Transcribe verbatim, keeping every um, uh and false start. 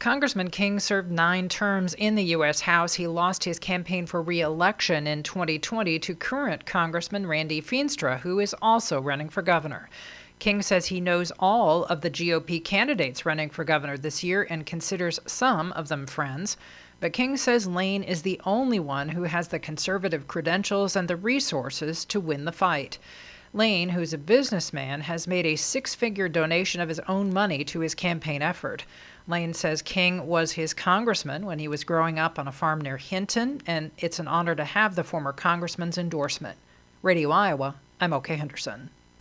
Congressman King served nine terms in the U S House. He lost his campaign for re-election in twenty twenty to current Congressman Randy Feenstra, who is also running for governor. King says he knows all of the G O P candidates running for governor this year and considers some of them friends. But King says Lane is the only one who has the conservative credentials and the resources to win the fight. Lane, who's a businessman, has made a six-figure donation of his own money to his campaign effort. Lane says King was his congressman when he was growing up on a farm near Hinton, and it's an honor to have the former congressman's endorsement. Radio Iowa, I'm Oke Henderson.